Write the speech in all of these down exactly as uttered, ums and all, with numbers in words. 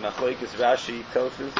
Machlokes Rashi Tosfos.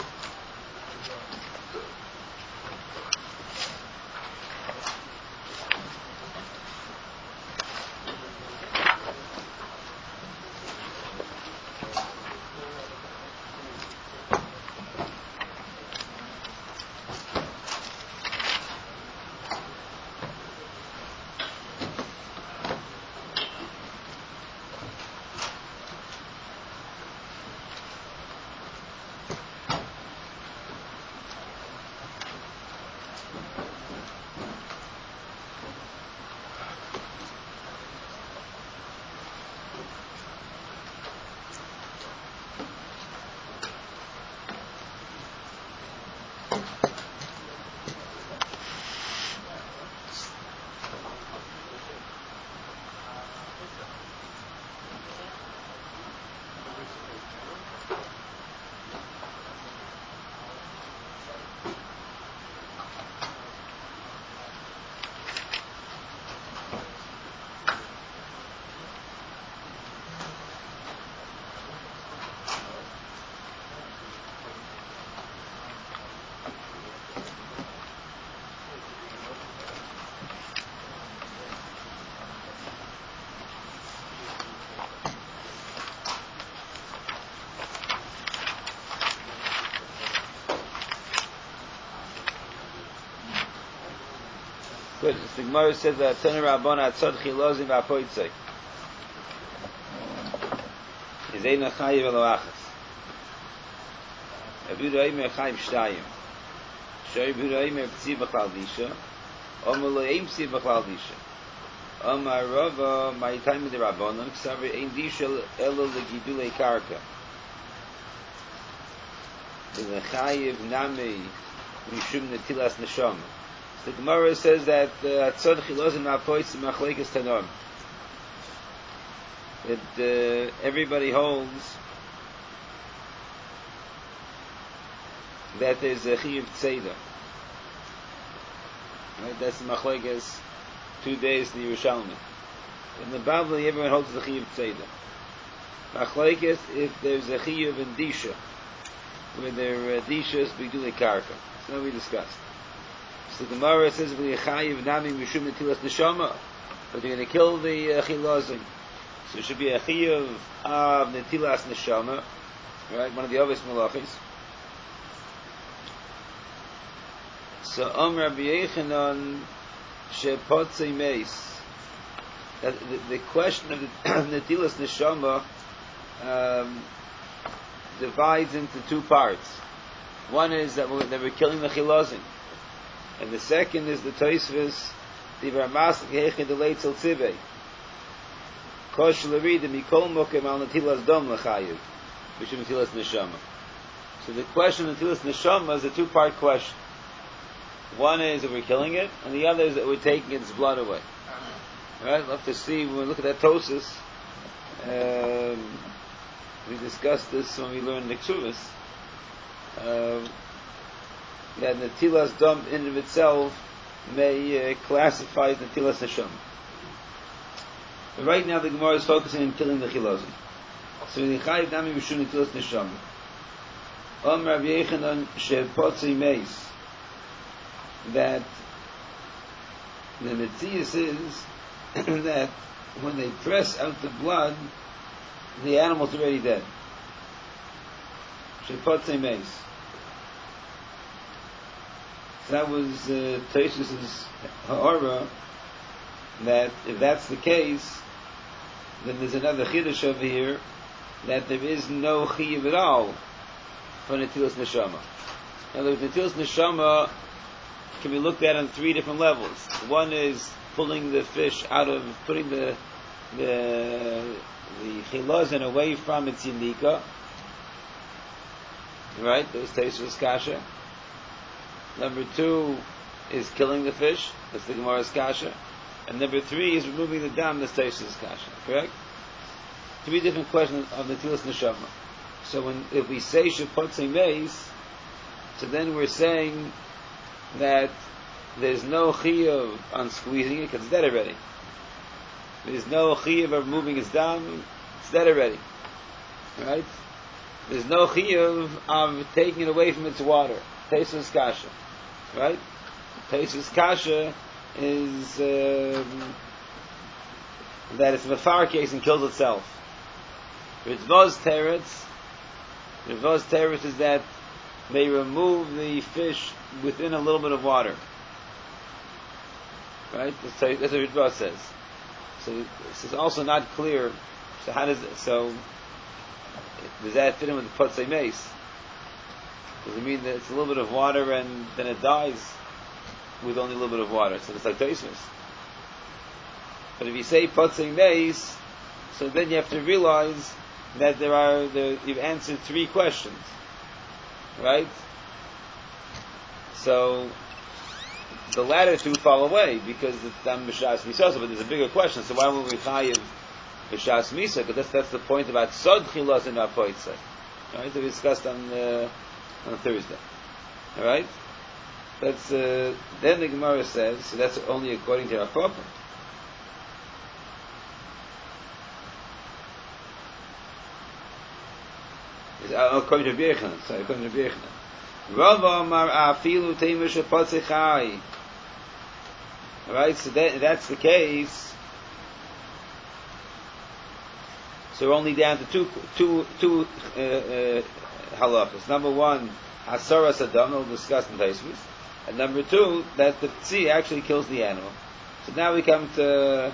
Good. The Gemara says that Tana Rabbana Tzad Chilozim V'Apoitzei is ein Chayiv Elo Achas. Rabbi Yehuda Omer Chayiv Shtayim. Shari Rabbi Yehuda Omer P'tziv B'chlal Disha. Omer Lo Ein P'tziv B'chlal Disha. Omer Rava Ma'itayim D'Rabbanan K'saver Ein Disha Elo L'Gidulei Karka. The Chayiv Nami Mishum Netilas Neshama. The Gemara says that Tzad Chilozim V'Apoitzei Machlokes Tanoim. That uh, everybody holds that there's a Chiyuv Tzeidah. Right? That's the Machlokes, two days in the Yerushalmi. In the Bavli, everyone holds the Chiyuv Tzeidah. Machlokes, if there's a Chiyuv in Disha, where there are Dishas B'Gidulei Karka. So now we discussed. So the Gemara says, "V'yechayiv nami mishum netilas neshama," but they're going to kill the uh, chilazim. So it should be a chiyuv of netilas neshama, right? One of the obvious malachis. So Om Rabbi Yechanan shepotzei meis. The, the question of the netilas neshama um, divides into two parts. One is that we're, that we're killing the chilazim. And the second is the Tosfos, the Vermas Gehechin the Leitzel Tzibei. Kosh Lerida Mikol Mokem Al Netilas Dom Lechayiv, which is Netilas Neshama. So the question of Netilas Neshama is a two-part question. One is that we're killing it, and the other is that we're taking its blood away. Right? We'll have to see when we look at that Tosfos. Um, we discussed this when we learned Nexuvus. Um, that Netilas Dom in of itself may uh, classify as Netilas Neshama. But right now the Gemara is focusing on killing the Chilazim. So the Chayiv Nami Mishum Netilas Neshama. Om Rav Yechanan shepotzei meis. That the Metzias is that when they press out the blood, the animal's already dead. Shepotzei meis. That was uh, Tosfos' ha'ara, that if that's the case, then there's another chiddush over here, that there is no chiyuv at all for netilas neshama. In other words, netilas neshama can be looked at on three different levels. One is pulling the fish out of, putting the the the chilazon away from its yindika, right? Those Tosfos kasha. Number two is killing the fish. That's the Gemara's kasha. And number three is removing the dam. That's Tosfos kasha. Correct? Three different questions of netilas neshama. So when if we say shepotzei meis, so then we're saying that there's no chiyuv on squeezing it because it's dead already. There's no chiyuv of removing its dam. It's dead already. Right? there's no chiyuv of taking it away from its water. Tesis kasha, right? Tesis kasha is um, that it's mefarkes and kills itself. Ritvos teretz, Ritvos teretz is that they remove the fish within a little bit of water. Right? That's what Ritvos says. So this is also not clear. So how does it, so does that fit in with the potzei mace? Does it mean that it's a little bit of water and then it dies with only a little bit of water? So it's like Tosfos. But if you say potzei mace, so then you have to realize that there are there, you've answered three questions, right? So the latter two fall away because it's done b'shas misasa, but there's a bigger question. So why would we chayiv b'shas misa? Because that's, that's the point about sod chilas in our poitzei, right? That we discussed on uh, on Thursday. All right. That's uh, then the Gemara says. So that's only according to our Papa. According to Rabbi Yechanan, sorry, according to Rabbi Yechanan. Rava Amar Afilu Teimush Patzechai. All right, so that, that's the case. So we're only down to two, two, two uh, uh, halachas. Number one, Hasaras Adam, we'll discuss in Tosfos, and number two, that the tzī actually kills the animal. So now we come to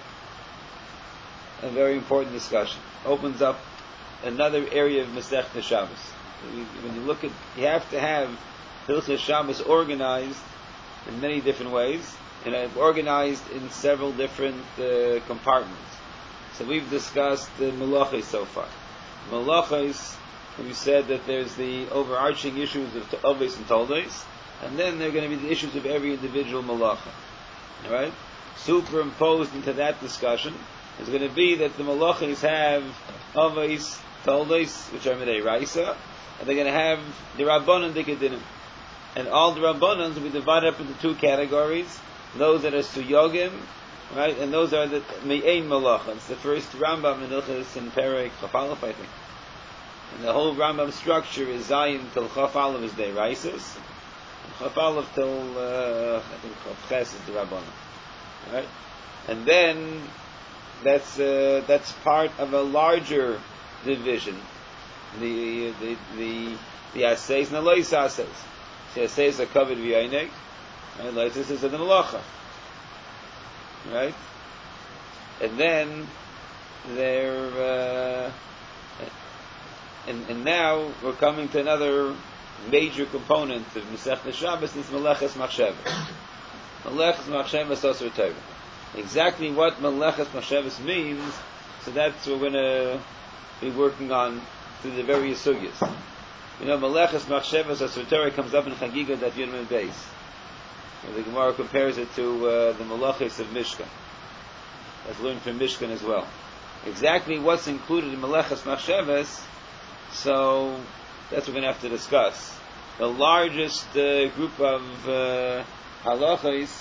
a very important discussion. Opens up another area of Masechta Shabbos. When you look at, you have to have Hilchos Shabbos organized in many different ways, and organized in several different uh, compartments. So we've discussed the Malachos so far. Malachos, we said that there's the overarching issues of Oves and Toldos, and then there are going to be the issues of every individual Malacha. All right? Superimposed into that discussion is going to be that the Malachos have Oves, Toldos, which are Midei Raisa, and they're going to have the Rabbanan Dikadinim. And all the Rabbanans will be divided up into two categories. Those that are Suyogim, right, and those are the Me'ein Malachas. The first Rambam in Ilchos and Perek Chaf Aleph, I think. And the whole Rambam structure is Zayin till Chaf Aleph is Dei Raisis. Chaf Aleph till, uh, I think Chaf Ches is the Rabbanan. Right? And then, that's, uh, that's part of a larger division. The, the, the, the Aseis and the Lois Aseis. The Aseis are covered v'yaineg. Right? Lois is the Malacha. Right? And then, they're, uh, and, and now we're coming to another major component of Masechta Shabbos, is Meleches Machshavos. Meleches Machshavos Osir Torah. Exactly what Meleches Machshavos means, so that's what we're going to be working on through the various sugyas. You know, Meleches Machshavos Osir Torah comes up in Chagiga that Yom Beis. The Gemara compares it to uh, the Malachos of Mishkan. That's learned from Mishkan as well. Exactly what's included in Meleches Machshavos, so that's what we're going to have to discuss. The largest uh, group of uh, halachos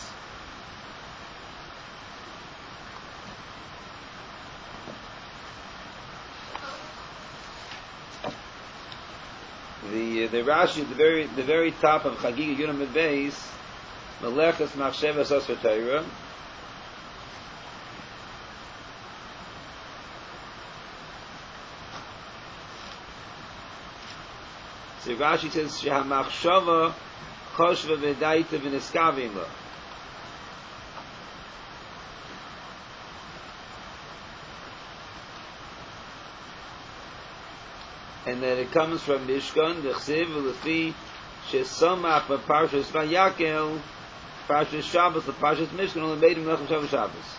the the Rashi at the very the very top of Chagiga Yonam Beis, Meleches Machshavos Osir Torah. So Rashi says, "Shehamachshava choshva v'daita v'niskavim lo." And then it comes from Mishkan, the Chsiv v'lefi shesamach v'parshas Vayakel, parshas Shabbos, the parshas Mishkan, only made him Melech Shabbos Shabbos.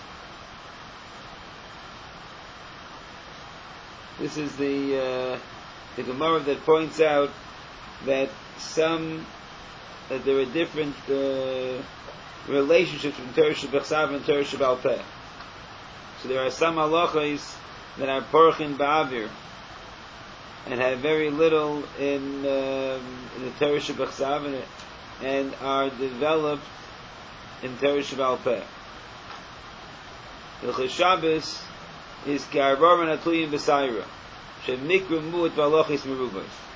This is the uh, the Gemara that points out that some that there are different uh, relationships between Torah Shebechsav and Torah Shebal Peh. So there are some halachos that are porchin ba'avir and have very little in, um, in the Torah Shebechsav and, and are developed in Torah Shebal Peh. Hilchos Shabbos is k'arbor atuyim b'sayra shemikru mu'at v'halachos merubos.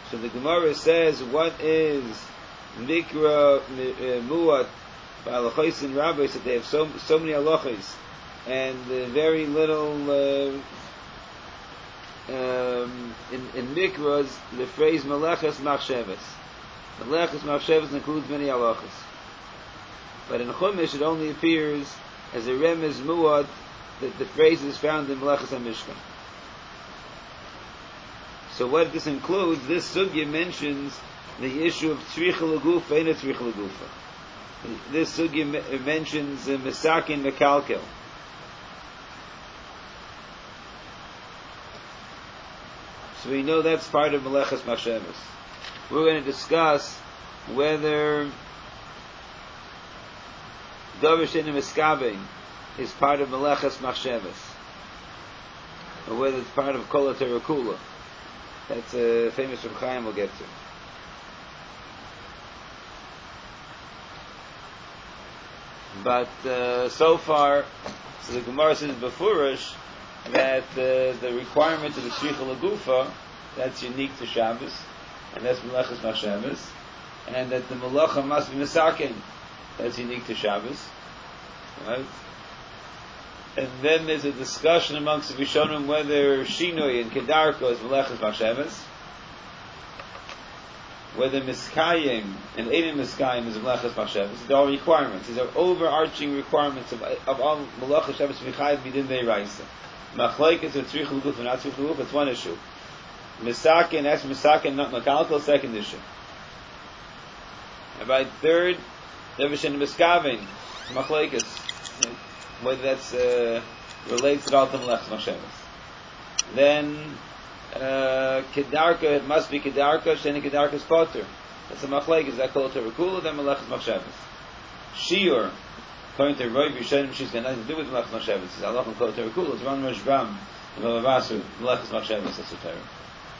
So the Gemara says, what is Mikra Muat by Halachos and Rabbis, that they have so so many halachos and uh, very little uh, um, in, in Mikras, the phrase Melechas Machshavas. Melechas Machshavas includes many halachos. But in Chumash it only appears as a remez muad that the phrase is found in Melechas HaMishkan. So what this includes, this sugya mentions the issue of tzricha l'gufa and a tzricha l'gufa. This sugya me- mentions uh, mesakin mekalkel. So we know that's part of Melechas Machshavas. We're going to discuss whether Davar She'eino Miskabein is part of Melechas Machshavas, or whether it's part of Kol HaTorah Kula. That's a famous Reb Chaim we'll get to. But uh, so far, so the Gemara says befurish that uh, the requirement of the Tzricha L'Gufa, that's unique to Shabbos, and that's Melechas Machshavas, and that the Melacha must be Mesakin, that's unique to Shabbos, right? And then there's a discussion amongst the Rishonim whether Shinoi and Kedarko is Melechas Machshavas, whether Miskayim and Eidin Miskayim is Melechas Machshavas. They're all requirements. These are overarching requirements of, of all Melechas Shabbos V'chayv Midin Deiraisa. Machlekes or Tzricha L'Gufa, not Tzricha L'Gufa, it's one issue. Misakin, that's Misakin, not Makalkal, second issue. About third, Davar She'eino Miskabein, Machlekes, whether that's uh, relates at all to Melechas Machshavas. Then uh, Kedarka, it must be Kedarka, She'eino Kedarka is Potter. That's a Machlekes, is that Kol HaTorah Kula, then Melechas Machshavas. Shiur, according to Roy Rishonim, she's got nothing to do with Melechas Machshavas. It's Allah and Kol HaTorah Kula. It's Ron Rashbam, and Melavasu, Melechas Machshavas, that's the Torah.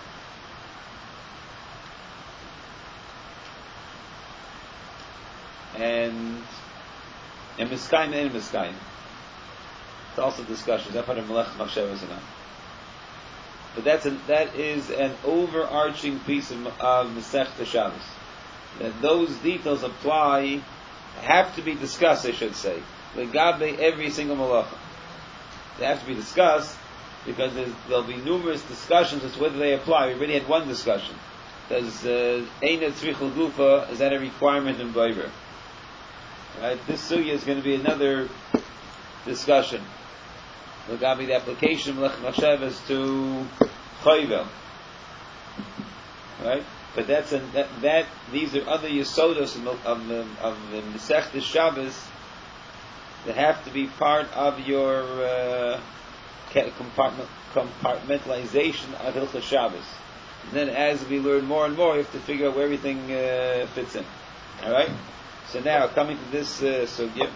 And and Miskayim and Miskayim. It's also discussion. Is that part of Melechas Machshavas or not? But that's a, that is an overarching piece of, of Masechta Shabbos. That those details apply, have to be discussed, I should say. Legabe every single Melacha. They have to be discussed because there'll be numerous discussions as to whether they apply. We already had one discussion. Does Eina Tzricha L'Gufa, is that a requirement in Boiver? Right? This sugya is going to be another discussion. Legabe the application of Melechas Machshavas to Chayvel. Right? But that's a, that, that these are other yisodos of of of Masechtas Shabbos that have to be part of your uh, compartment, compartmentalization of Hilchos Shabbos. And then, as we learn more and more, you have to figure out where everything uh, fits in. All right. So now, coming to this uh, sugya.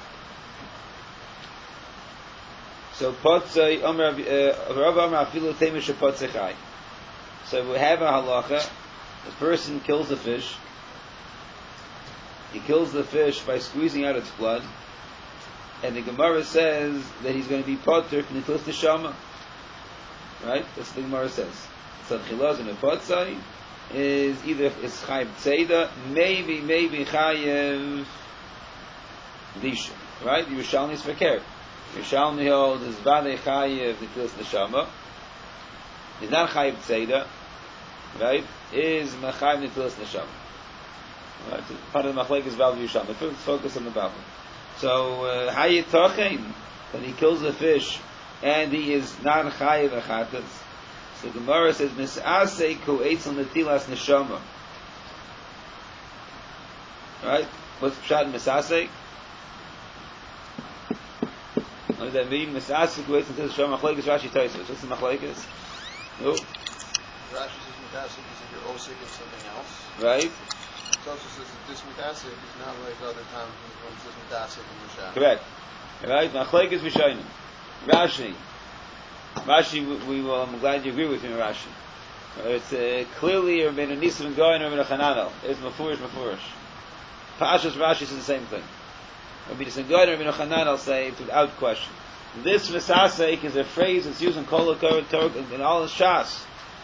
So potzei Omer Rav Omer afilu teimish potzei chai. So we have a halacha. The person kills a fish. He kills the fish by squeezing out its blood, and the Gemara says that he's going to be potter from the Nitlas Neshama. Right? That's what the Gemara says. So chilaz and a potzei is either it's chayiv tzeda, maybe maybe chayiv lisha. Right? Yerushalmi is fakir. Yerushalmi holds is vadei chayiv Nitlas Neshama. He's not chayiv tzeda. Right? Is mechayiv Nitlas Neshama. Right? So part of the machlek is Bavli Yerushalmi. Let's focus on the Bavli. So hayit tochein, when he kills a fish and he is not chayiv achatas. So the Gemara says misasei ku eitzel netilas neshama. Right? What's pshat misasei? What does that mean? Misasei ku eitzel netilas neshama. Machlekes Rashi Tosfos. What's the machlekes? No. Rashi says mitasek is if you're osik of something else. Right. Tosfos says that this mitasek is not like other times when it says mitasek in the Shabbos. Correct. Right. Machlekes Rishonim. Rashi. Rashi, we will. I'm glad you agree with me, Rashi. It's uh, clearly Rabbeinu Nisim and Goyen or Rabbeinu Chananel. It's mafurish, mafurish. Pashas Rashi says the same thing. Rabbeinu Nisim and Goyen or Rabbeinu Chananel say it without question. This Mesasek is a phrase that's used in Kol HaTorah and all the Shas.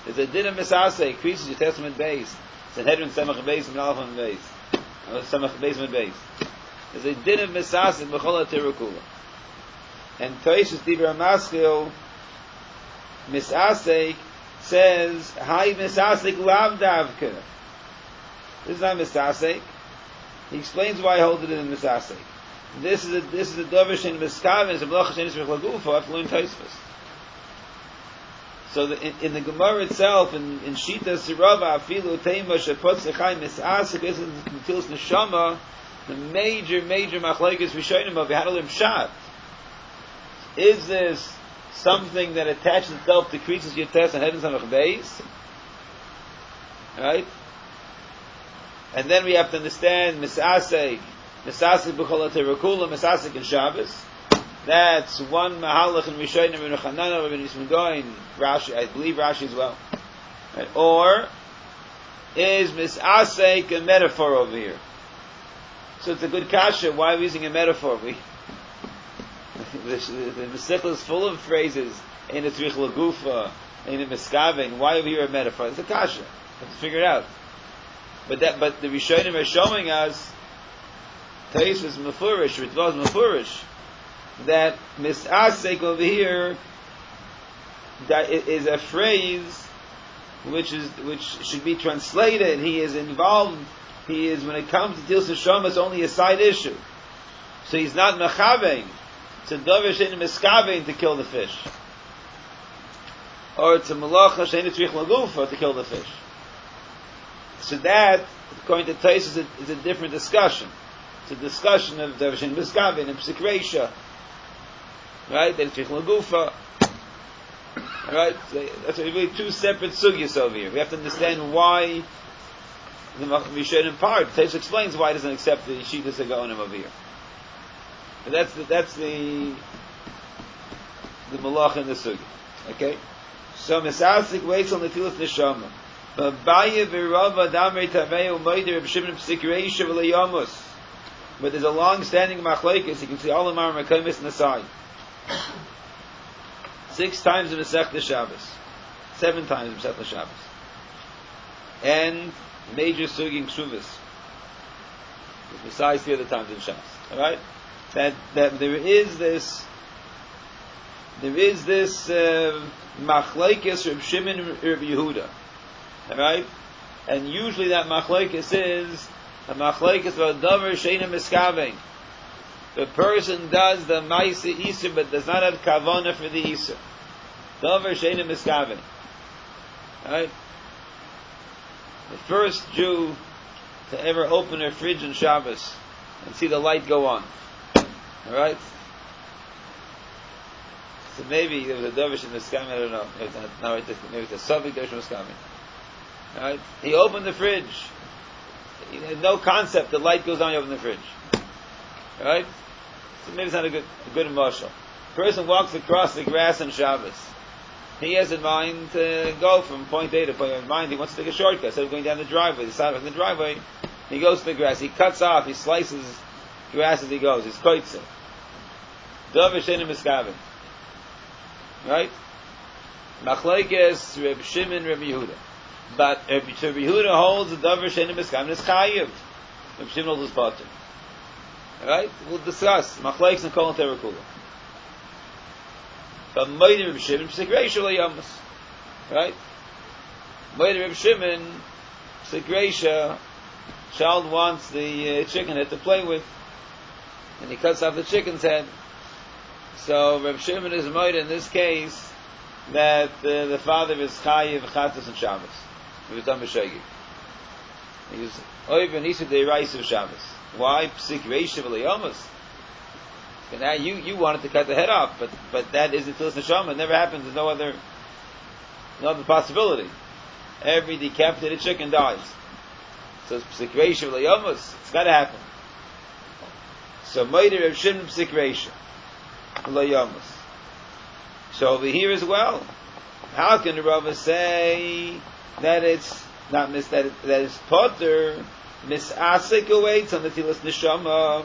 There's a din of misasek, increases your testament base. Sanhedrin Samach Beis and Alpha Beis. Samach Beis and Beis. There's a din of misasek b'chol ha'terukula. And Toishus Dibur Maschil misasek says, "Hi misasek lav davka." This is not misasek. He explains why I hold it in misasek. This is a this is a dovish in miskav and it's a blacha shenis v'chlagufa after learning Tosfos. So the, in, in the Gemara itself, in, in Shita Sirava, Afilu Teima Shepotz Echai Misasek, this is Netilas Neshama, the major, major machlokes Rishonim of Yahadalim Shat. Is this something that attaches itself to creases Yotes and Hedin Samach Beis? Right? And then we have to understand Misasek, Misasek B'chol HaTerakula, Misasek in Shabbos. That's one mahalach in Rishonim, Rabbi Chanana, Rabbi Yisman Goin, Rashi, I believe Rashi as well. Right? Or is misasek a metaphor over here? So it's a good kasha. Why are we using a metaphor? We the, the Masechta is full of phrases. Ein etzrich lagufa, ein miskaven. Why over here a metaphor? It's a kasha. We have to figure it out. But that, but the Rishonim are showing us Tais was mefurish, Ritva was mefurish. That misasek over here that is a phrase which is which should be translated. He is involved. He is, when it comes to Tilas Neshama, it's only a side issue. So he's not mechavein. It's a davar shein miskavein to kill the fish, or it's a malacha shein tzrich lagufa to kill the fish. So that, according to Tais, is a, is a different discussion. It's a discussion of davar shein miskavein and psik reisha. Right? Then Tzrich Lagufa. Right? So that's really two separate sugyas over here. We have to understand why the Rishonim part. Tais explains why he doesn't accept the Shitas HaGaonim over here. But that's the, that's the the malach in the sugya. Okay? So Misasik waits on the Tilas Neshama. B'Abaya v'Rava Damrei Tavei U'Moider B'Shimon P'Sik Reisha V'Leyamus. But there's a long-standing machlekes. You can see all the Mar Mekaymis in the side. Six times in Masechta Shabbos, seven times in Masechta Shabbos, and major suging Ksuvas. Besides the other times in Shabbos, all right. That that there is this, there is this machlekes Reb Shimon and Reb Yehuda, all right. And usually that machlekes is a machlekes of a davar sheina miskavein. The person does the Maisa Isur but does not have Kavana for the Isur. Davar sheina miskaven. Right? The first Jew to ever open a fridge in Shabbos and see the light go on. Alright? So maybe there was a davar sheina miskaven, I don't know. Maybe it's a Savik davar sheina miskaven. Alright? He opened the fridge. He had no concept the light goes on, you open the fridge. Alright? So maybe it's not a good, a good marshal. Person walks across the grass on Shabbos. He has in mind to go from point A to point B. In mind, he wants to take a shortcut instead of going down the driveway. The sidewalk in the driveway, he goes to the grass. He cuts off. He slices grass as he goes. He's koitze. Davar sheina miskaven. Right? Machlekes Reb Shimon, Reb Yehuda. But Reb Yehuda holds the davar sheina miskaven is chayiv. Reb Shimon holds his potter. Right? We'll discuss machlekes and kol terakula. But Moeder Reb Shimon psik reisha leyamus. Right? Moeder Reb Shimon psik reisha. Child wants the uh, chicken head to play with, and he cuts off the chicken's head. So Reb Shimon is Moeder in this case that uh, the father is chayiv chatas and Shabbos. He was done b'shegig. He was over and Isur de'iraisa of Shabbos. Why psik reisha v'leyamus? Now you you wanted to cut the head off, but but that isn't Tilas Neshama. It never happens. There's no other no other possibility. Every decapitated chicken dies. So it's psik reisha v'leyamus. It's got to happen. So Moeder Reb Shimon psik reisha v'leyamus. So over here as well, how can the Rava say that it's not mis that it, that it's potter? Misasek awaits on the Tilas Neshama.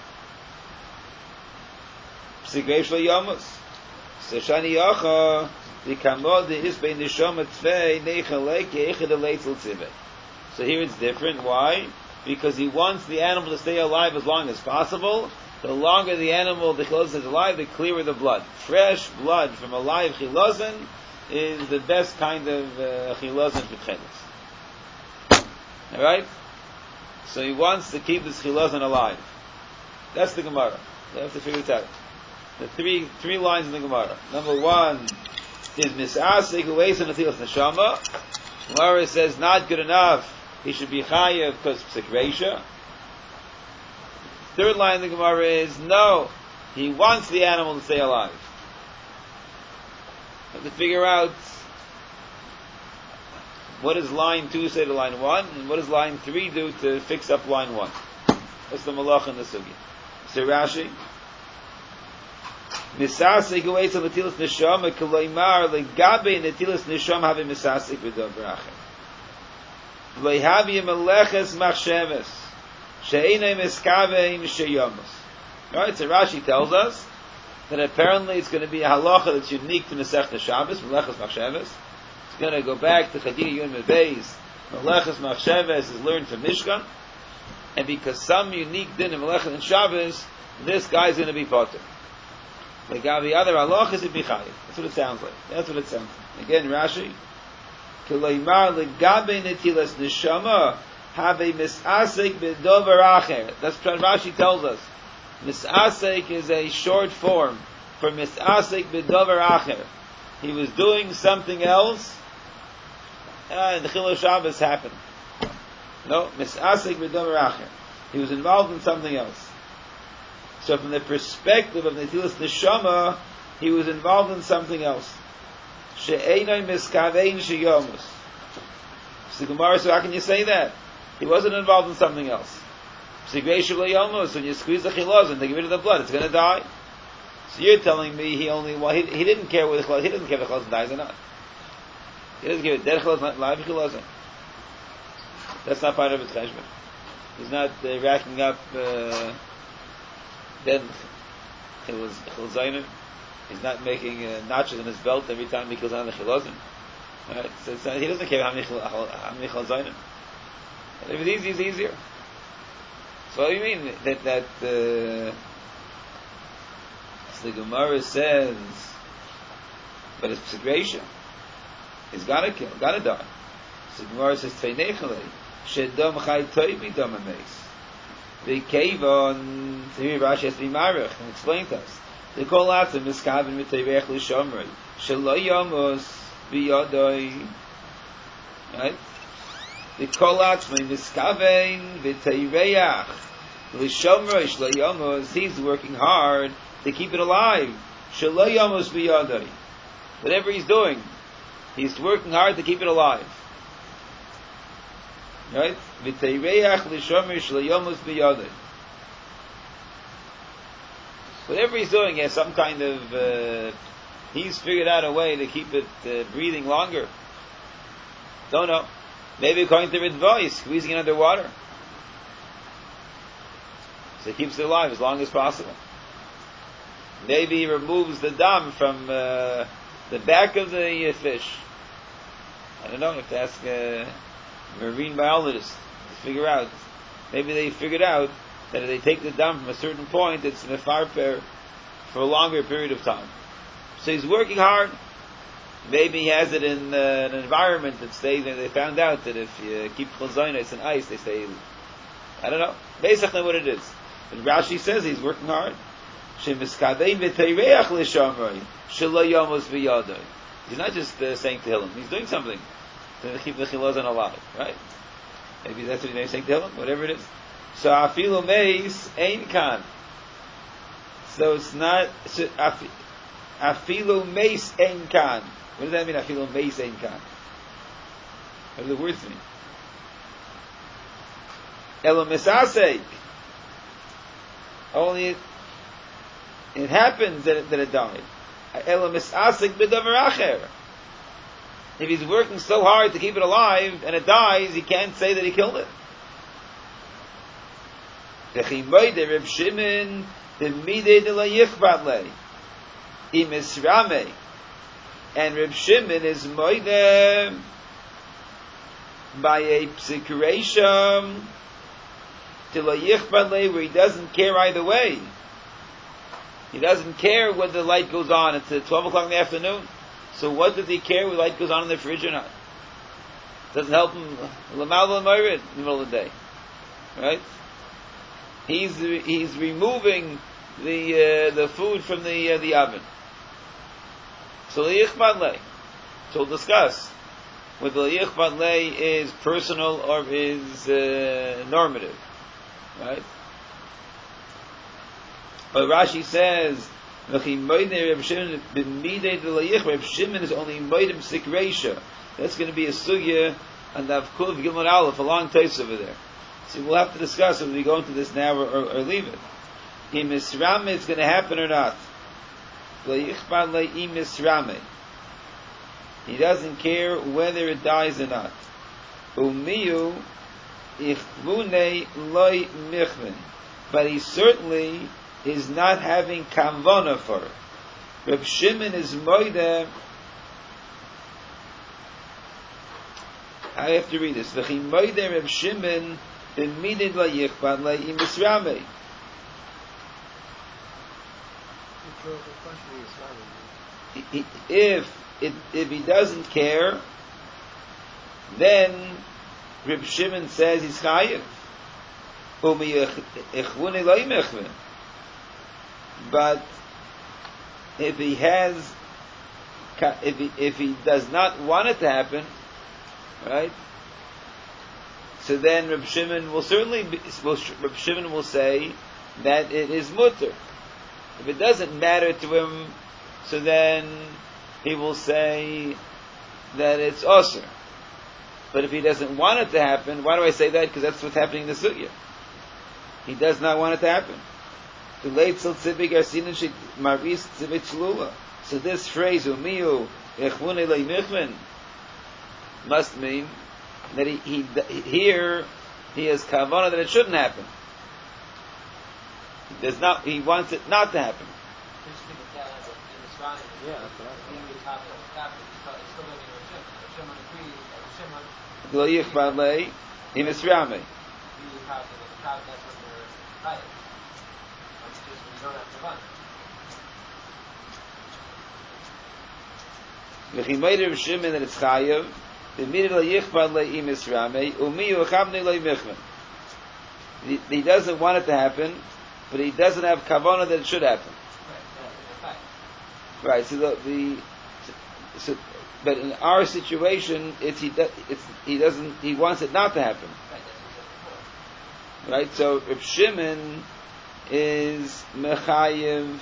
Psik reisha v'leyamus. So Shani Yacha the kamod is bein neshama tvei nechalek yechid aleitzul tzivei. So here it's different. Why? Because he wants the animal to stay alive as long as possible. The longer the animal, the chilazon is alive, the clearer the blood. Fresh blood from a live chilazon is the best kind of uh, chilazon for tchelis. Alright? So he wants to keep this chilazon alive. That's the Gemara. You have to figure it out. The three three lines in the Gemara. Number one is misasik uveis and netilas neshama. Gemara says not good enough. He should be chayav because psik reisha. Third line in the Gemara is no. He wants the animal to stay alive. You have to figure out what does line two say to line one, and what does line three do to fix up line one. What's the malach in the sugi? So Rashi. Misasik uveis and netilas neshama k'loimar legabe netilas neshama have misasik v'dover acher. Lehavim aleches machsheves she'enei miskavein sheyomus. Right, so Rashi tells us that apparently it's going to be a halacha that's unique to Masechta Shabbos, meleches machsheves. It's going to go back to Chagigah Yom Beis. Meleches machsheves is learned from Mishkan, and because some unique din in Meleches and Shabbos, this guy's going to be potter. Legavi other halachas it be chayiv. That's what it sounds like. That's what it sounds like. Again, Rashi. Kiloimar legabe netilas neshama have a misasek b'dover acher. That's what Rashi tells us. Misasek is a short form for misasek b'dover acher. He was doing something else, and the Chilul Shabbos happened. No, misasek b'dover acher. He was involved in something else. So from the perspective of netilas neshama, he was involved in something else. She'enoi miskavein sheyomus. So the Gemara, so how can you say that? He wasn't involved in something else. P'sigreishu leyomus, when you squeeze the chilazon, they get rid of the blood, it's going to die. So you're telling me he only, well, he, he didn't care whether the chilazon, he doesn't care if the chilazon dies or not. He doesn't care if dead chilazon, not live chilazon. That's not part of his cheshbon. He's not uh, racking up uh, dead chilazon. He's not making uh, notches in his belt every time he kills on the chilazon. Right? So it's not, he doesn't care how many how many chilazon. If it's easy, it's easier. So what do you mean that that uh, so the Gemara says, but it's p'sigreisha. He's gotta kill, gotta die. So the Gemara says, "Tfeinechalei shedom chay toivi dom ameis." The kevon, here Rashi has to be marich and explain to us. The kol atzim miskaven v'teirech l'shomrei shelo yomos b'yodoi. Right? The kol atzim miskaven v'teirech l'shomrei shelo yomos. He's working hard to keep it alive. Shelo yomos b'yodoi. Whatever he's doing, he's working hard to keep it alive. Right? V'teirech l'shomrei shelo yomos b'yodoi. Whatever he's doing, he has some kind of, uh, he's figured out a way to keep it uh, breathing longer. Don't know. Maybe according to Ritva, he's squeezing it underwater. So he keeps it alive as long as possible. Maybe he removes the dam from uh, the back of the uh, fish. I don't know, you have to ask a marine biologist to figure out. Maybe they figured out that if they take the dam from a certain point, it's mefarper for a longer period of time. So he's working hard. Maybe he has it in uh, an environment that stays there. They found out that if you keep chazaynos and ice, they stay. I don't know. Basically what it is. But Rashi says he's working hard. He's not just uh, saying Tehillim. He's doing something to keep the chilazon alive, right? Maybe that's what he's saying Tehillim, whatever it is. So afilu meis ein kan. So it's not so, afilu meis ein kan. What does that mean? Afilu meis ein kan. What do the words mean? Elo misasek. Only it, it happens that it, that it died. Elo misasek b'davar acher. If he's working so hard to keep it alive and it dies, he can't say that he killed it. V'chimoide Reb Shimon the midei de la yichbat lei im esramei and Reb Shimon is moide by a psikuration to lo yichbad le, where he doesn't care either way. He doesn't care whether the light goes on. It's at twelve o'clock in the afternoon. So what does he care whether the light goes on in the fridge or not? Doesn't help him lamal in the middle of the day, right? He's he's removing the uh, the food from the uh, the oven. So the yichbad le. So we'll discuss whether the yichbad le is personal or is uh, normative, right? But Rashi says Reb Shimon is only moedim sikreisha. That's going to be a sugya and the Avkul Gimel Aleph, a long taste over there. So we'll have to discuss whether we go into this now or, or, or leave it. In Misrame, it's going to happen or not. He doesn't care whether it dies or not. Umiyu ichvune loy michvin, but he certainly is not having kavana for it. Reb Shimon is moide. I have to read this. V'chi moide Reb Shimon b'midin lo yichbad lo imisrame. If it, if he doesn't care, then Reb Shimon says he's chayiv. But if he has, if he, if he does not want it to happen, right? So then Reb Shimon will certainly be, will, Reb Shimon will say that it is mutter. If it doesn't matter to him, so then he will say that it's osir. But if he doesn't want it to happen, why do I say that? Because that's what's happening in the sugya. He does not want it to happen. So this phrase umiyu echvune lo michvin must mean that he, he here he has kavanah that it shouldn't happen. He does not. He wants it not to happen. Yeah, Lo yichbad le imisrame. V'chimayde Reb Shimon that it's chayav. V'midin lo yichbad le imisrame umiyu chavnei lo michvin. He doesn't want it to happen, but he doesn't have kavanah that it should happen. Right. So the, the so, but in our situation, it's he. It's he doesn't. He wants it not to happen. Right. So Reb Shimon is mechayev.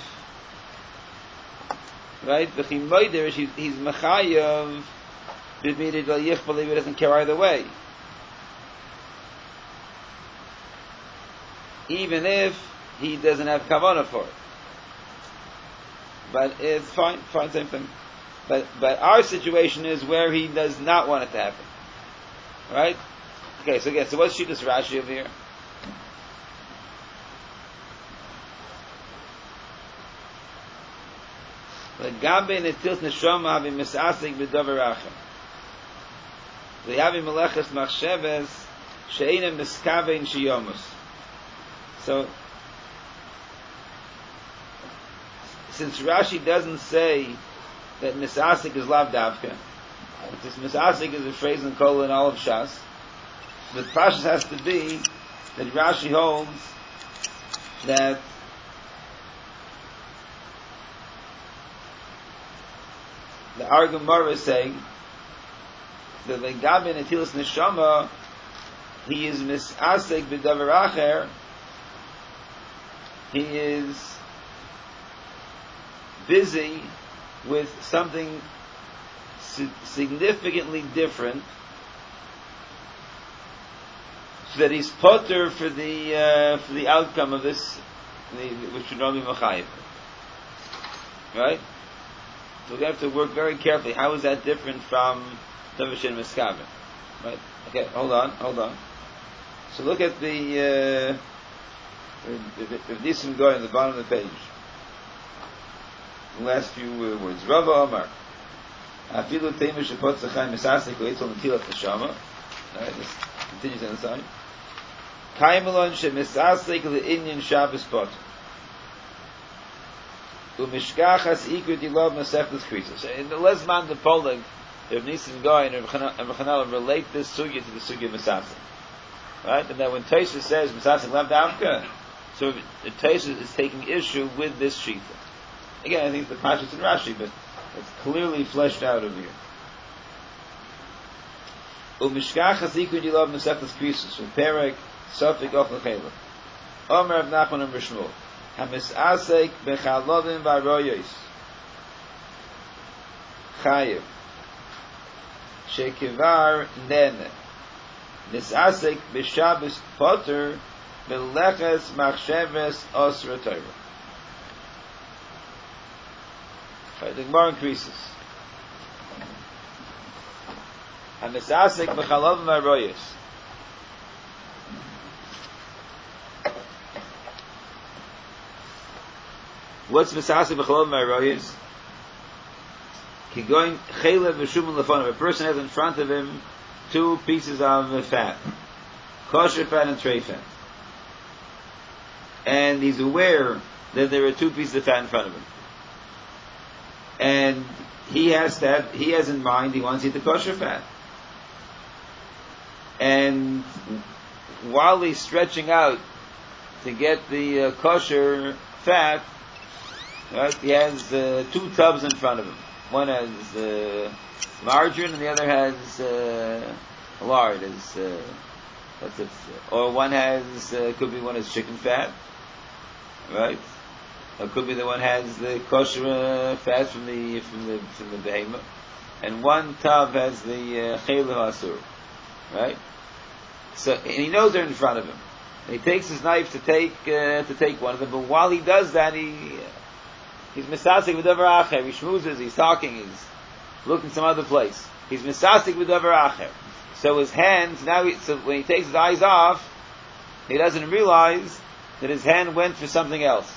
Right. The chimoider he's he's mechayev. B'midid lo yichbal, he doesn't care either way. Even if he doesn't have kavanah for it. But it's fine, fine, same thing. But but our situation is where he does not want it to happen. Right? Okay, so again, so what's Shittas Rashi over here? Legabe netilas neshama havi misasik b'davar achem. Lehavi meleches machsheves she'einem miskavein shiyomus. So, since Rashi doesn't say that misasik is lav davka, this misasik is a phrase in Kol and all of Shas, the pashas has to be that Rashi holds that the Argamara is saying that the Gabi Netilas Neshama, he is misasik b'davar acher, he is busy with something significantly different, so that he's potter for the uh, for the outcome of this, the, which would normally be machayev. Right? So we have to work very carefully. How is that different from Tavashin Miskaven? Right? Okay, hold on, hold on. So look at the uh, if this is going at the bottom of the page. The last few uh, words. Rava Amar. Afilu teimu shepot zechai misasik leitzol netilat neshama. Alright, this continues on the side. Kaimelon shemisasik le'inyan Shabbos potter. Umishkachas ikru dilov masechtas krisos. In the Lesman de Poland, Rav Nissen Goy and Rav Chanel relate this sugya to the sugya of misasik. Right? And that when Tosha says misasik lav davka, so Tosha is taking issue with this shita. Again, I think the Pashas in Rashi, but it's clearly fleshed out over here. Umishkachas ikru dilov masechtas krisos. Uperek sofik of lechela. Omer Rav Nachman and Rishmol. Hamisasek bechalovim v'aroyos chayiv shekivar nene misasek b'Shabbos poter b'leches machsheves osra Torah. Right, the Gemara increases. Hamisasek bechalovim v'aroyos. What's misasik b'chalov ma'arayis? Ki going chaylev v'shumim lefonim. A person has in front of him two pieces of fat, kosher fat and tray fat, and he's aware that there are two pieces of fat in front of him, and he has that he has in mind he wants to eat the kosher fat, and while he's stretching out to get the uh, kosher fat. Right? He has uh, two tubs in front of him. One has uh, margarine, and the other has uh, lard. Is uh, what's it? Or one has uh, could be one has chicken fat, right? Or could be the one has the kosher uh, fat from the from the from the behemoth, and one tub has the chaylev uh, asur, right? So and he knows they're in front of him. And he takes his knife to take uh, to take one of them, but while he does that, he He's misasik with davar acher. He schmoozes. He's talking. He's looking some other place. He's misasik with davar acher. So his hands now. He, so when he takes his eyes off, he doesn't realize that his hand went for something else,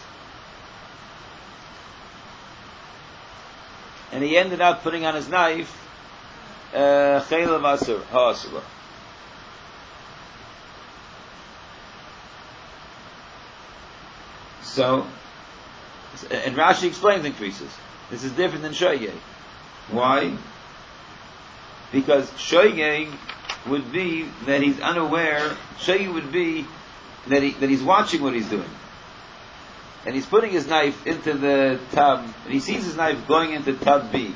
and he ended up putting on his knife chaylev asur ha'asur. So. And Rashi explains increases. This is different than shoygeg. Why? Because shoygeg would be that he's unaware. Shoygeg would be that he that he's watching what he's doing, and he's putting his knife into the tub, and he sees his knife going into tub B,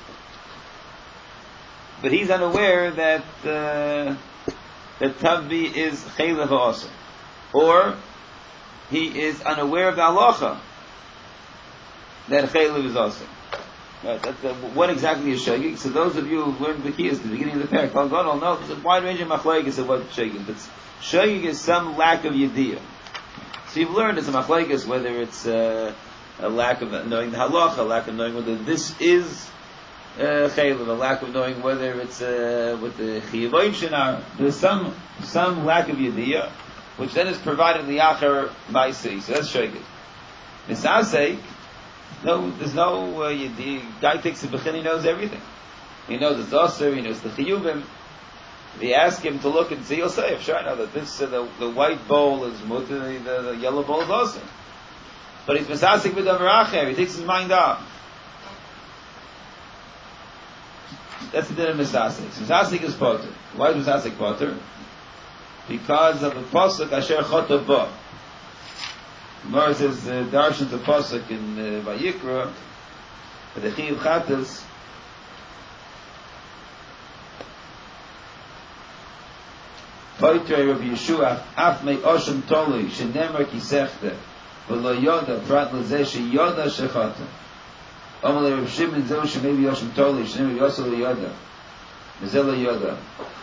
but he's unaware that uh, that tub B is chaylev ha'asur, or he is unaware of the halacha that chaylev is awesome. Right, that's uh, what exactly is shogeg. So those of you who learned the key at the beginning of the parak, I'll go know there's a wide range of machlekes of what shogeg. But shogeg is some lack of yediyah. So you've learned it's a machlekes whether it's uh, a lack of knowing the halacha, a lack of knowing whether this is chaylev, uh, a lack of knowing whether it's uh, what the chiyavoyin are. There's some some lack of yediyah, which then is provided in the acher ma'aseh. So that's shogeg. Misasek. No, there's no, uh, you, the guy takes the bechin, he knows everything. He knows it's osir, he knows the chiyuvim. If you ask him to look and see, he'll say, sure, I know that this, uh, the, the white bowl is mutter, the, the, the yellow bowl is osir. But he's misasik with davar acher, he takes his mind off. That's the din of misasik. Misasik is poter. Why is misasik poter? Because of the pasuk asher chotav bo. Gemara says the darshan to pasuk in uh, Vayikra, for the chiyuv chatas. Poitrei Rabbi Yeshua af mei osham toli shenemar kisechta v'lo yoda prat lezeh sheyoda shechata. Omer Rabbi Shimon zeu shemevi osham toli shenemar yosa lo yoda v'zeh lo yoda.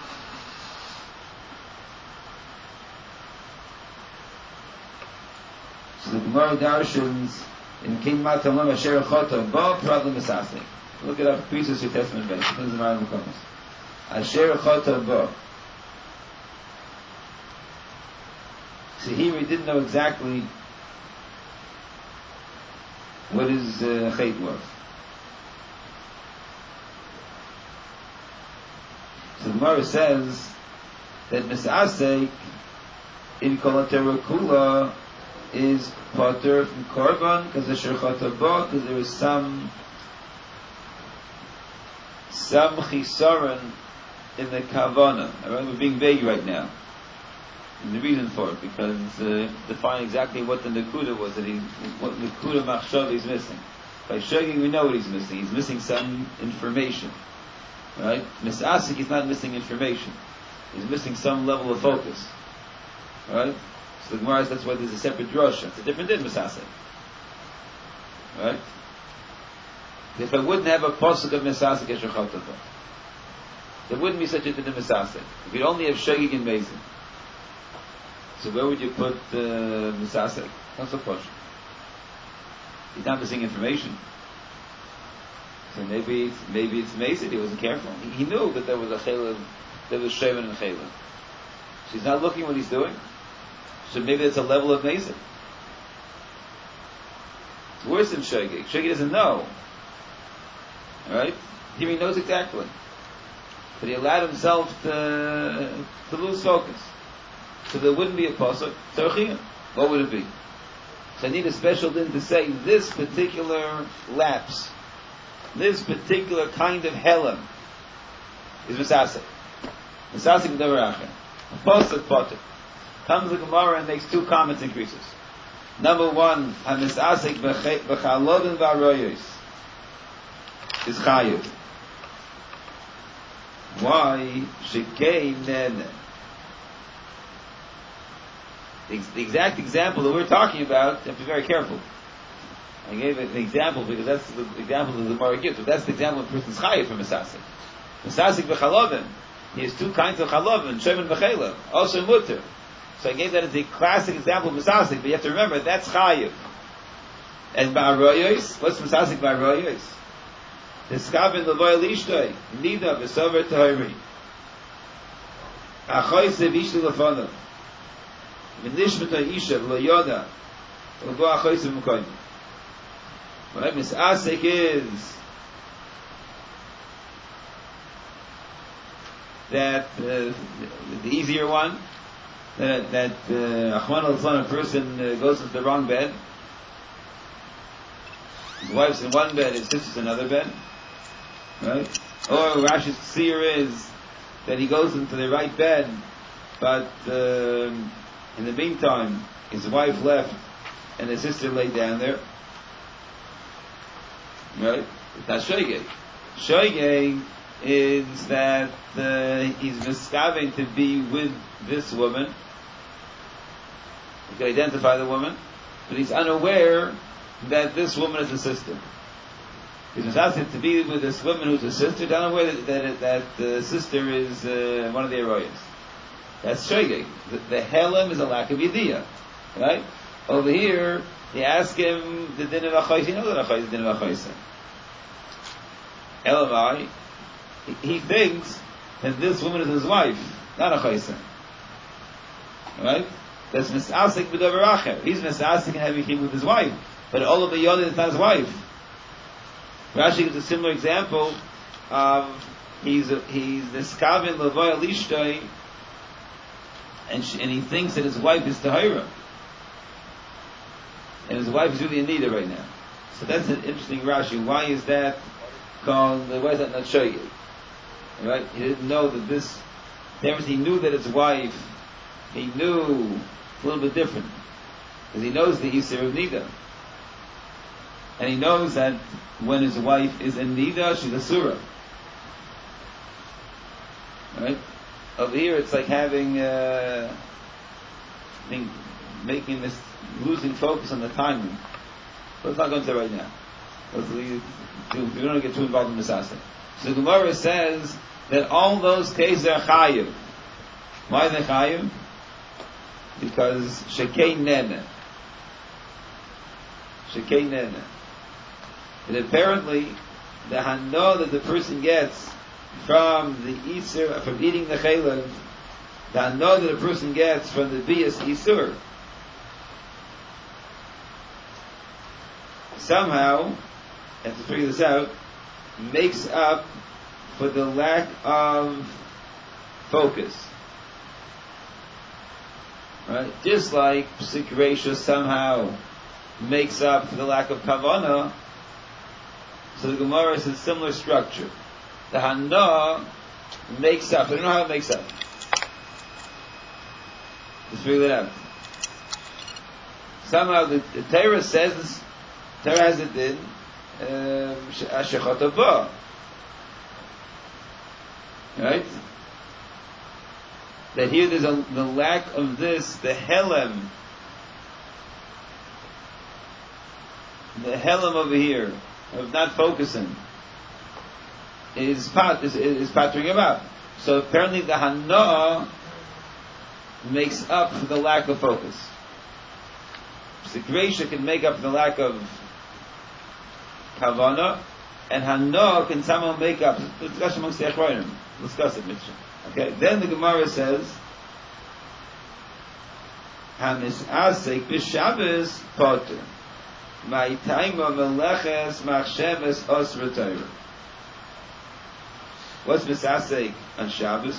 So the Gemara darshans in King Matam Asher Chota Bo Pradla Misasik. Look it up, pieces of Testament bench. It doesn't matter what comes. Asher Chota Bo. So here he didn't know exactly what his uh, chait was. So the Gemara says that Misasek in Kolater Kula is Potter from Korban because the Shirchataba, because there is some some Chisaron in the Kavana. Alright, we're being vague right now. And the reason for it, because uh, define exactly what the Nakuda was, that he, what Nakuda Machshav he's missing. By showing we know what he's missing. He's missing some information. Right? Misasik, he's not missing information. He's missing some level of focus. Right? So the Gemara says that's why there's a separate drasha. It's a different din, Misasik. Right? If I wouldn't have a posuk of Misasik as Shechatava, there wouldn't be such a din in Misasik. If you'd only have Shegig and Mezin. So where would you put uh, Misasik? Not so posh. He's not missing information. So maybe it's, maybe it's Mezin, he wasn't careful. He, he knew that there was a Chayla, there was Shevan and Chayla. She's not looking what he's doing. So maybe it's a level of Mezin. It's worse than Shegig. Shegig doesn't know. Alright? Here he knows exactly. But he allowed himself to, to lose focus. So there wouldn't be a pasuk. Tzarchiyah. What would it be? So I need a special din to say this particular lapse, this particular kind of helam is Misasek. Misasek v'davar acher. Pasuk potter. Comes the Gemara and makes two comments increases. Number one, ha-misasek b'chalodin v'aroyos is chayiv. Why? Shekei nene. The, the exact example that we're talking about, you have to be very careful. I gave it an example because that's the example that the Gemara gives, but that's the example of a person's chayiv from Misasek. Misasek v'chalovin. He has two kinds of chalovin, shemen v'chela, also mutter. So I gave that as a classic example of Misasek, but you have to remember, that's chayiv. And ba'aroyos, what's Misasek ba'aroyos? Niskabin levoy lishtoi, nida v'sover tahiri. Achoyse v'ishli lefonav. V'nishmeta isha v'lo yoda, v'lo achoyse v'mukoyim. Right? Misasek is that uh, the, the easier one, that that uh, Achman al-Zan, a person uh, goes into the wrong bed. His wife's in one bed, his sister's in another bed. Right? Or Rashi's seer is that he goes into the right bed, but uh, in the meantime, his wife left and his sister laid down there. Right? That's Shoigeg. Shoigeg is that uh, he's miskaving to be with this woman. He can identify the woman, but he's unaware that this woman is a sister. He's miskaving to be with this woman who's a sister, he's unaware that that, that the sister is uh, one of the Aroyas. That's Shoigeg. The, the Helam is a lack of Yediyah. Right? Over here, they ask him the din of Achoyse. He knows that Achoyse is the din of Achoyse. Elamai, he thinks that this woman is his wife, not a chaysa. Right? That's misasik b'davar acher. He's misasik and having him with his wife, but all of the yodin is not his wife. Rashi gives a similar example of he's a, he's niskavin levoy alishtoi, and she, and he thinks that his wife is tahira, and his wife is really in need right now. So that's an interesting Rashi. Why is that called? Why is that not shoyeg? Right? He didn't know that this. There he knew that his wife. He knew it's a little bit different because he knows the Yisur of Nida, and he knows that when his wife is in Nida, she's a surah. Right? Over here, it's like having, uh, I think, making this losing focus on the timing. But let's not go into that right now. Let's leave, we don't get too involved in this aspect. So the Gemara says that all those cases are chayiv. Why are they chayiv? Because shekei nene. Shekei nene. And apparently, the hano that the person gets from the Isur, from eating the chaylev, the hano that a person gets from the bias Isur, somehow, I have to figure this out, makes up for the lack of focus. Right? Just like Psik Reisha somehow makes up for the lack of Kavana, so the Gemara is a similar structure. The Hana makes up. I don't know how it makes up. Let's figure it out. Somehow the, the Torah says, Torah has it in Ashechat Ba. Right? That here there's a, the lack of this, the Helem, the Helem over here, of not focusing, is pat is, is pattering him up. So apparently the Hana makes up for the lack of focus. The Gresha can make up for the lack of Kavana, and Hana can somehow make up. The discussion amongst the Achronim. Discuss it, Mitzvah. Okay. Then the Gemara says, Hamis Asik b'Shabbos Potter. My time of Meleches Machsheves Osra Torah. What's Misasek on Shabbos?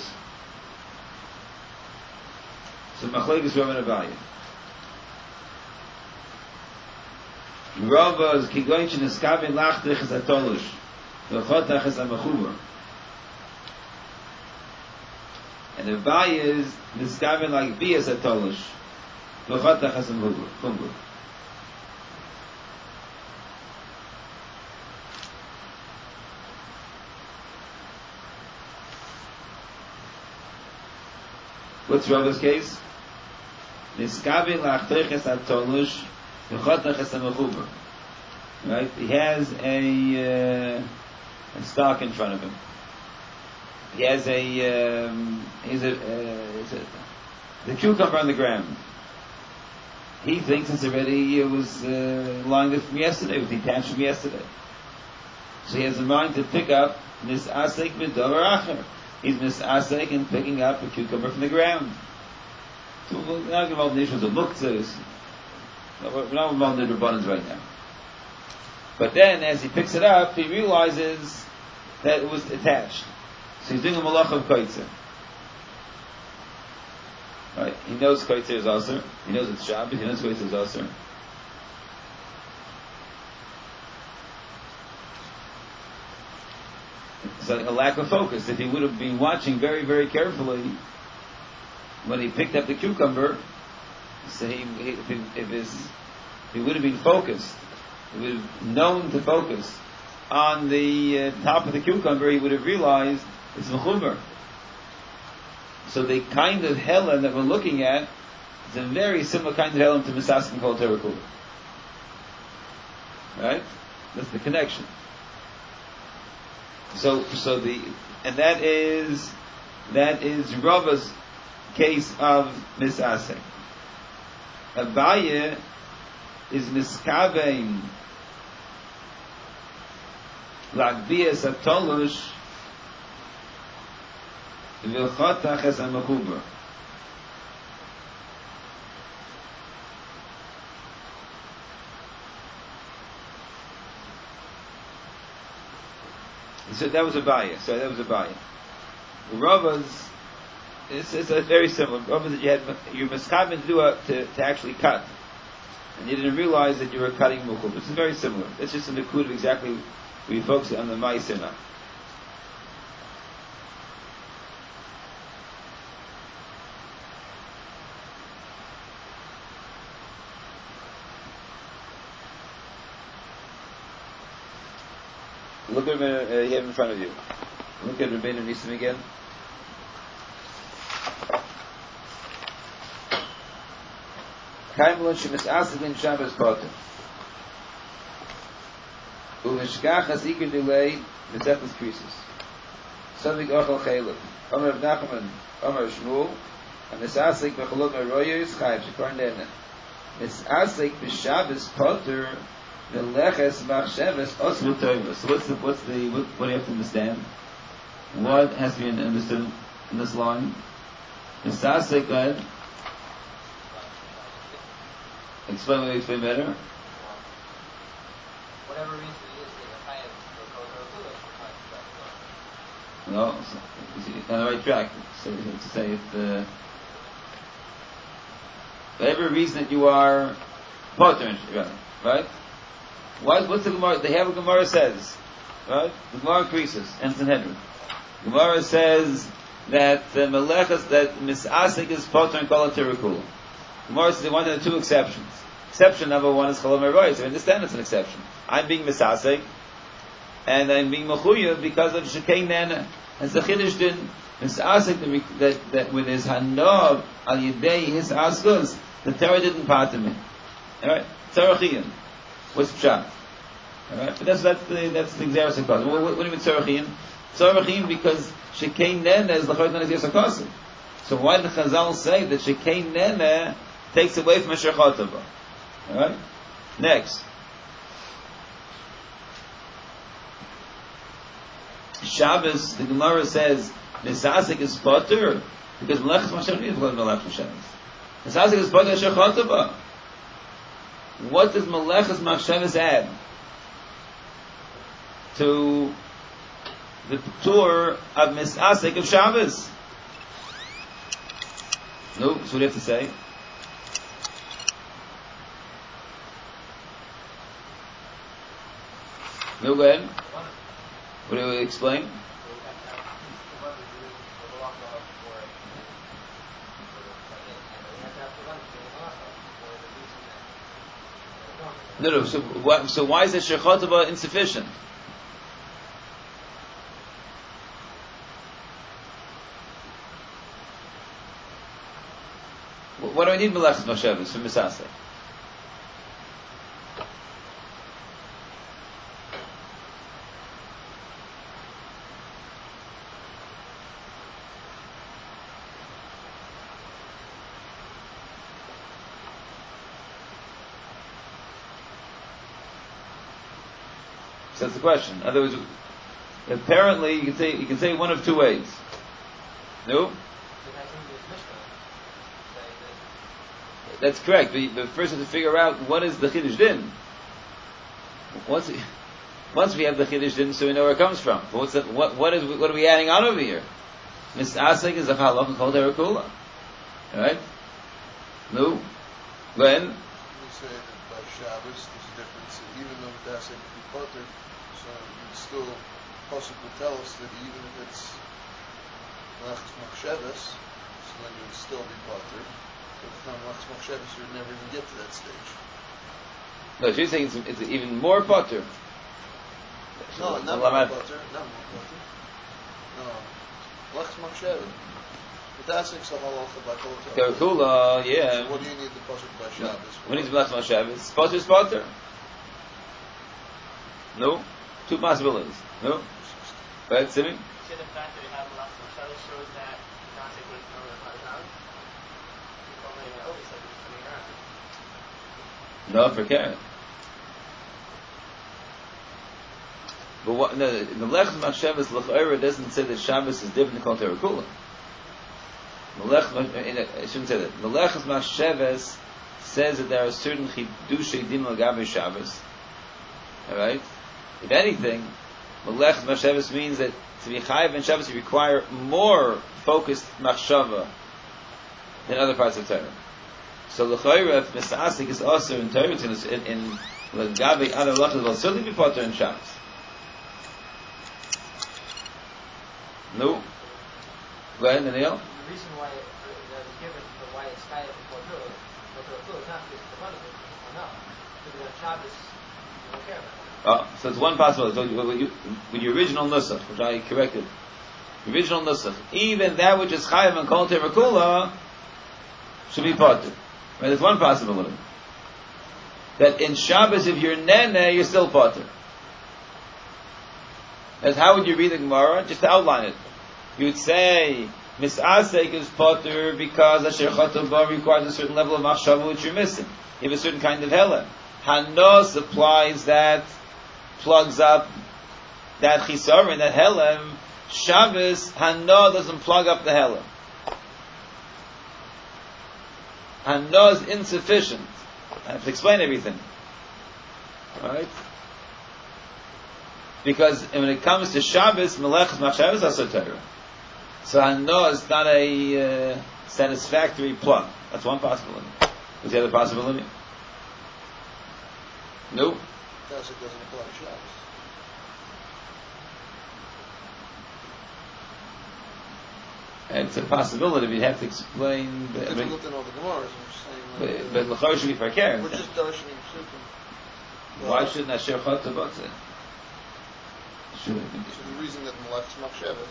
So Machlekes Rav and Abaye. Rava is kigoyin sheniskabin lachtich es atolush v'chotach es amachuber. And Abaye is niskabin like bi es atolush v'chotach es amachuber. What's Rava's case? Niskabin lachtich es atolush. Right? He has a, uh, a stock in front of him. He has a, um, he's a, uh, is it, the cucumber on the ground. He thinks it's already, it was uh, lying there from yesterday, it was detached from yesterday. So he has a mind to pick up this asek midavar acher. He's misasek in picking up a cucumber from the ground. So we're not involved in issues of muktzahs. We're not involved in the Rabbanans right now. But then, as he picks it up, he realizes that it was attached. So he's doing a malach of koitzer. Right? He knows koitzer is aser. He knows it's Shabbos. He knows koitzer is aser. It's like a lack of focus. If he would have been watching very, very carefully when he picked up the cucumber, so he, he, if, he, if, his, if he would have been focused, he would have known to focus on the uh, top of the cucumber, he would have realized it's mechuber. So the kind of helen that we're looking at is a very similar kind of helen to Misaskim called Terakula. Right? That's the connection. So, so the, and that is, that is Rava's case of Misasek. Abaye is miskavein lagbias atolush v'chotach es amachuber. So that was Abaye. So that was Abaye. Rava's, It's, it's a very similar. Obviously, you had you miskaven to do a, to to actually cut, and you didn't realize that you were cutting mukhul. This is very similar. It's just a nikud of exactly where you focus on the ma'aseh. Look at him uh, you have in front of you. Look at Rabbeinu Nisim again. Kaimlon shemisasik in Shabbos Potter. Uveshkach hasikir delay v'zechus krisis. Something ochel chaylev. Omer Rav Nachman, Omer Shmuel, and misasik v'cholot meroyos chayv shekor nenen. Misasik b'Shabbos Potter v'leches machsheves osvu tovah. So what's the what's the what, what do you have to understand? What has to be understood in this line? Misasik, go ahead. Explain what you explain better. Whatever reason it is, they have No, so, on the right track. So to say it, uh, for every reason that you are potter, right? What, what's the Gemara? They have a Gemara says, right? The Gemara increases, and Sanhedrin. Gemara says that uh, Melechas, that Misasik is potter and Kol HaTirukula. Gemara says they wanted two exceptions. Exception number one is Chalom Erois. So I understand it's an exception. I'm being Misasik, and I'm being Mechuyev because of Shekei Nana. As the Chiddush din, Misasik, that, that with his Hanav, Al Yidei, his Askus, the Torah didn't part of me. Alright? Tzarachiyim. What's Pshat? Alright? But that's, that's the, that's the Xeris HaKosim. What, what, what do you mean Tzarachiyim? Tzarachiyim because Shekei Nana is L'chayot Nan Xeris HaKosim. So why did the Chazal say that Shekei Nana takes away from Asher Chotava? Alright? Next. Shabbos, the Gemara says, Misasik is potter, because Melechas Machshavas is what Melechas Machshavas. Misasik is potter Asher Chotava. What does Melechas Machshavas add to the tour of Misasik of Shabbos? No, so what do you have to say? No, go ahead. What do you explain? No, no. So, what, so why is the Shechotava insufficient? What do I need Melechas Machshavas for Misasek? So that's the question. In other words, apparently you can say you can say one of two ways. No? That's correct. But, but first we have to figure out what is the Chiddush Din. Once we, once we have the Chiddush Din, so we know where it comes from. But what's the, what what is what are we adding on over here? Misasek is a halach called Erekula. Alright? No? When? We say that by Shabbos there's a difference. Even though the Dasek would be potter, so you'd still possibly tell us that even if it's Melechas Machshavas, so then you would still be potter. But if not Melechas Machshavas, you would never even get to that stage. No, she's saying it's, it's even more potter. No, not more potter. Not more potter. No. Melechas Machshavas. The Dasek's a halacha by Kol HaTorah. Terakula, yeah. So what do you need the pasuk by Shabbos? When is Melechas Machshavas? Potter is potter. No? Two possibilities. No? Right, Simi? So the fact that we have Melechas Machshavas shows that the Dasek would know the Chazal? You always said it's coming around. No, for Karen. But what, no, the Melechas Machshavas L'ch'ora doesn't say that Shabbos is different than Kol Terakula. Melech, I shouldn't say that. Melechas Machshavas says that there are certain Chidushei Din L'Gabe Shabbos. Alright? If anything, Melechas Machshavas means that to be Chayav in Shabbos you require more focused Machshava than other parts of Torah. So L'ch'ora, if Misasik is also in Torah, in, in L'Gabe other Lachas, will certainly be potter in Shabbos. No? Go ahead, Daniel. The reason why it, that was given for why it's Chayav before Torah, before Torah, not because the one of it is enough. Because on Shabbos, you don't care about it. Oh, so it's one possibility. So with, you, with your original nusach, which I corrected, the original nusach, even that which is chayav and kol terakula should be potter. Right? There's one possibility. That in Shabbos, if you're nene, you're still potter. As how would you read the Gemara? Just to outline it. You would say, Misasek is potter because Asher Chotava requires a certain level of machshava which you're missing. You have a certain kind of helen. Hanos applies that, plugs up that chisaron, that helem. Shabbos, Hano doesn't plug up the helem. Hano is insufficient. I have to explain everything. Alright? Because when it comes to Shabbos, Melechus Machshavos Asur Torah. So Hano is not a uh, satisfactory plot. That's one possibility. What's the other possibility? Nope. Because it doesn't apply to Shabbos. It's a possibility, but you have to explain. The, It's I mean, difficult to know the Gemaras. I'm just saying. Like, but but L'chor should be for care. we're just darshaning Psukim. Why shouldn't Asher Chotah Botze? Should it be? So the reason that Melechus Machshavos.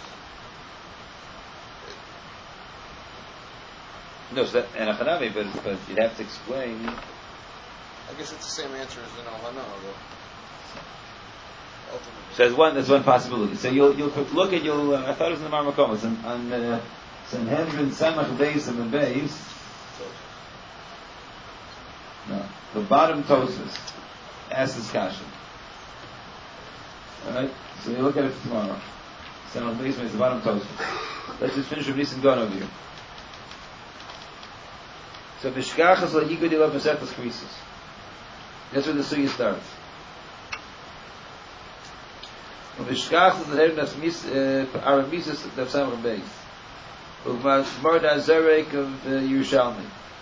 No, so that, and a Hanami, but, but you'd have to explain. I guess it's the same answer as in Ohana, though. Ultimately. So there's one, there's one possibility. So you'll you'll look at you'll. Uh, I thought it was in the Marmakom. It's on, on uh, Sanhedrin Samach Beis and the base. No, the bottom Tosfos. Ask this kasha. All right. So you look at it tomorrow. Samach Beis is the bottom Tosfos. Let's just finish with Nisan Gon over here. So Bishkachas la Yigud Ila Pesachas Krisis. That's where the suya starts. Bishkachas la Herden As Mis Aramises Daf Samach Beis. Ugmar Da Zerek of Yerushalmi.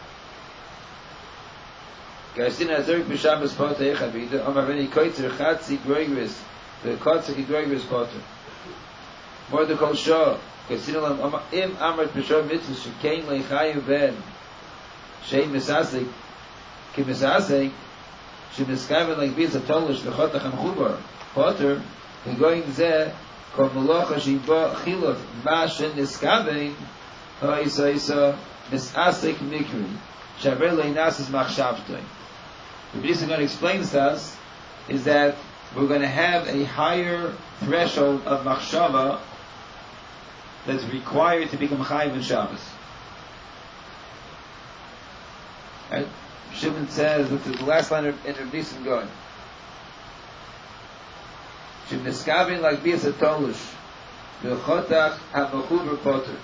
Gaisin Azerek B'Shabbos Poter Echavida Amar Veni Koitzer Chatzi Groigris the Kotzer Ki Groigris Poter Mordechol Shah Gaisin Alam Im Amar B'Shah Mitzvah Shekein Leichayu Ben Shein Misasek Ki Misasek She Miskaven Like Biz Atolish Lechotach HaMchubar Poter Going Zeh Kol Melocha Shiba Chilov Ma Shen Niskaven Ha'isa Isa Misasek Mikri Shaver Leinas Machshavtoi. The B'nai going to explain to us is that we're going to have a higher threshold of machshava that's required to become chayiv in Shabbos. Right? Shimon says, look at the last line of in Rav Nisan going. Shem niskavin like bias atolush v'chotach ha'machuber poter.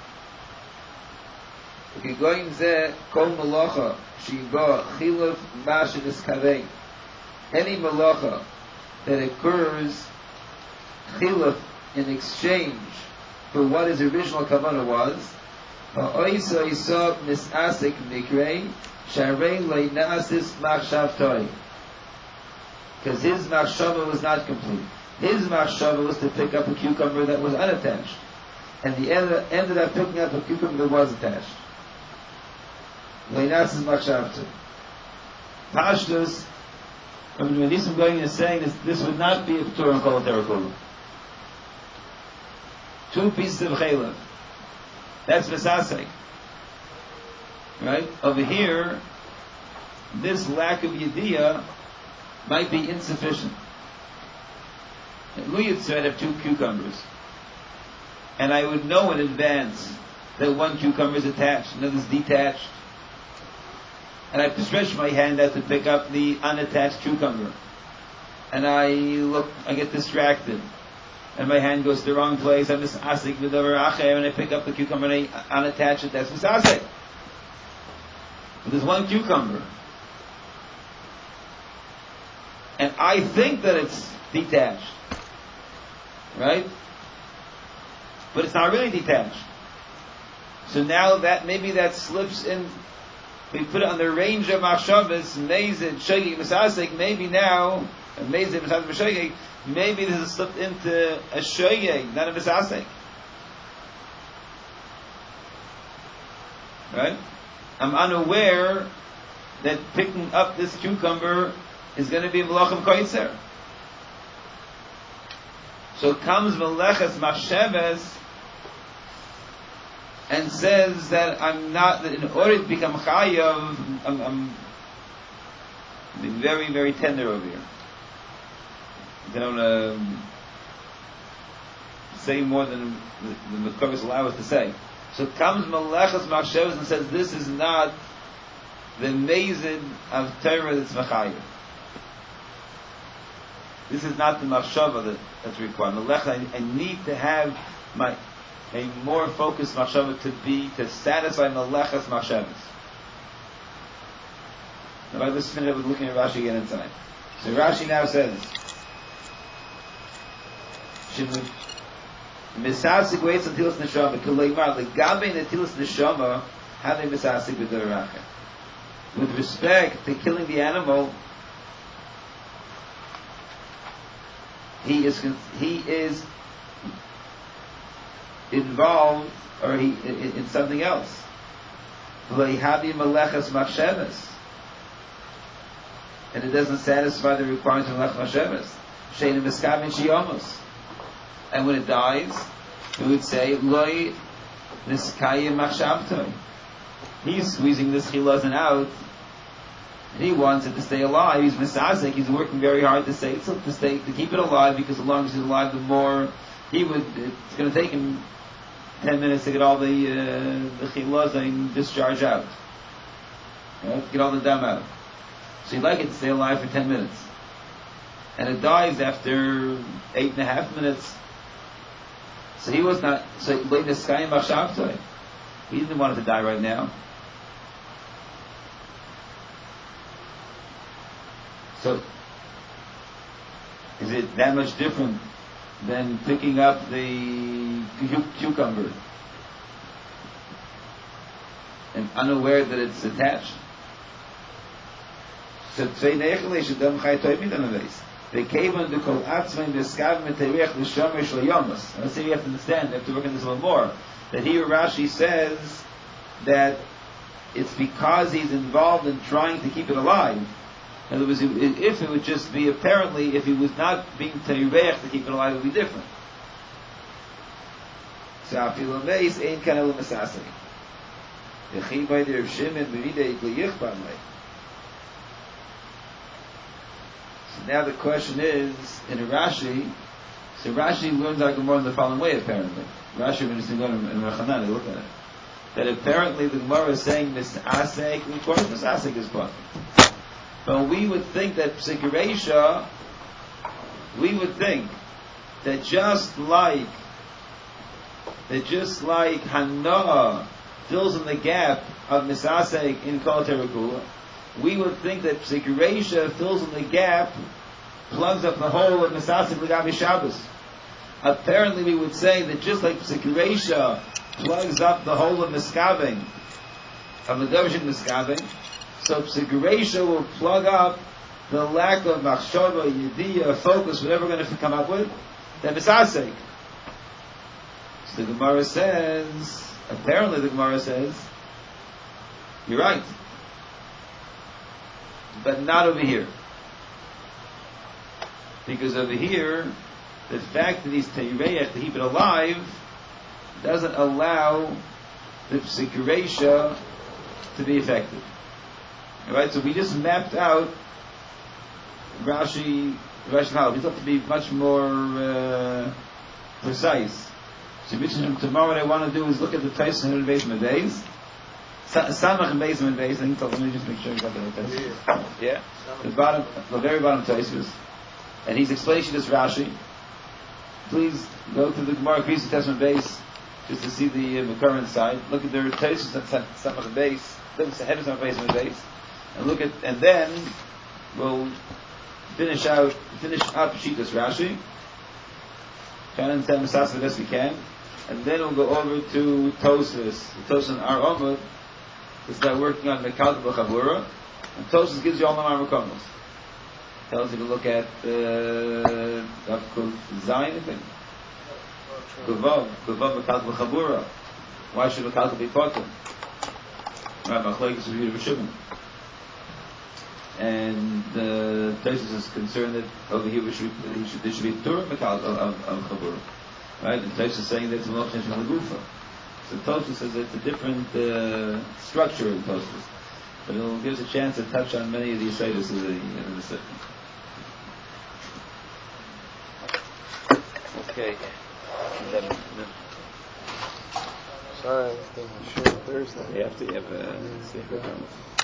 Okay, going there, kol malacha shiba chiluf mashin iskavei. Any malacha that occurs chiluf in exchange for what his original kavanah was, ha'oisa isa misasik mikrei sharei leinasis machshavtoi. Because his machshava was not complete. His machshava was to pick up a cucumber that was unattached, and the end ended up picking up a cucumber that was attached. Leinasis machshavtoi. Pashtus, when Nisim going is saying this, this would not be a P'tur and Kol Terakulu. Two pieces of chaylev. That's Vesasek. Right? Over here, this lack of Yediyah might be insufficient. Lu Yitzhak have two cucumbers. And I would know in advance that one cucumber is attached, another is detached. And I have to stretch my hand out to pick up the unattached cucumber. And I look, I get distracted. And my hand goes to the wrong place. I'm misasik v'davar acher, and I pick up the cucumber and I unattach it. That's misasik. But there's one cucumber. And I think that it's detached. Right? But it's not really detached. So now that, maybe that slips in. We put it on the range of machshavas, mezid, shogeg, misasek. Maybe now, mezid, misasek, shogeg. Maybe this has slipped into a shogeg, not a misasek. Right? I'm unaware that picking up this cucumber is going to be melachim koitzer. So comes melechas machshavas and says that I'm not, that in order to become chayav, I'm, I'm being very, very tender over here. I don't um, say more than the, the Mekoros allow us to say. So comes Melechas Machshavos and says this is not the mezid of Torah that's mechayev. This is not the machshava that, that's required. Melech, I, I need to have my a more focused machshava to be, to satisfy Melechas Machshavos. Now, let's finish up with looking at Rashi again inside. So Rashi now says, Misasik waits until it's neshama. Kuleimar legabe until it's neshama. How they misasik with the racha. With respect to killing the animal, he is he is involved, or he in, in something else. Leihabi malechas machshavas, and it doesn't satisfy the requirements of melech machshavas. Shein miskavin shiyamos. And when it dies, we would say, Loi niskayim machshavtoi. He's squeezing this chilazon out, and he wants it to stay alive. He's misasek, he's working very hard to stay, to stay, to keep it alive, because the longer he's alive, the more he would, it's going to take him ten minutes to get all the, uh, the chilazon discharged out. Right? To get all the dam out. So he'd like it to stay alive for ten minutes. And it dies after eight and a half minutes. So he was not, so he didn't want it to die right now. So, is it that much different than picking up the cucumber and unaware that it's attached? So, they came on the kol atzmai beskav meterech l'shomer shel yomas. And let's say we have to understand, we have to work on this a little more. That here Rashi says that it's because he's involved in trying to keep it alive. In other words, if it would just be apparently, if he was not being terech to keep it alive, it would be different. So afilu meis ein kan elu mesasei. Yechi by the Rav Shimon b'videi yichban lei. Now the question is, in Rashi, so Rashi learns our Gemara in the following way, apparently. Rashi, when it's in Rechanan, they look at it. That apparently the Gemara is saying, Misasek, of course Misasek is perfect. But we would think that Psik we would think that just like, that just like Hanoah fills in the gap of Misasek in Kol Terakula, we would think that Psik Reisha fills in the gap, plugs up the hole of Misasik L'Gabi Shabbos. Apparently we would say that just like Psik Reisha plugs up the hole of Miskaving, of the Dovshik Miskaving, so Psik Reisha will plug up the lack of Machshava, Yediyah, focus, whatever we're going to come up with, that Misasik. So the Gemara says, apparently the Gemara says, you're right. But not over here. Because over here, the fact that he's Teireyach, to keep it alive, doesn't allow the Psik Reisha to be effective. Alright, so we just mapped out Rashi, Rashi Halal. We thought to be much more uh, precise. So tomorrow what I want to do is look at the Tais and the basement days. Samach and basement base. I think let me just make sure you got the right Taisus. Yeah, the bottom, the very bottom Taisus, and he's explaining this Rashi. Please go to the Gemara Kriyas Testament base just to see the uh, current side. Look at the Taisus and Samach and base. Look at the head of Samach basement base, and look at, and then we'll finish out, finish up Shitas Rashi. Try to understand Misas the best we can, and then we'll go over to Tosfos, Tosfos Ar Omud. To start working on the Mekalka B'Chavura, and Tosfos gives you all the Marmakomos. Tells you to look at the uh, Zayin, I think. Kuvav, Kuvav Mekalka B'Chavura. Why should Mekalka be potter? Right, Machlekes of Yehuda B'Shimon. And the uh, Tosfos is concerned that over here we should, he should, there should be a Torah Mekalka of, of Chavura. Right, and Tosfos is saying that it's a Melech Shem Legufa. So Tosfos says it's a different uh, structure in Tosfos, but it'll give us a chance to touch on many of these items in the, in the second. Okay. Sorry, I was thinking sure Thursday. You have to have a secret.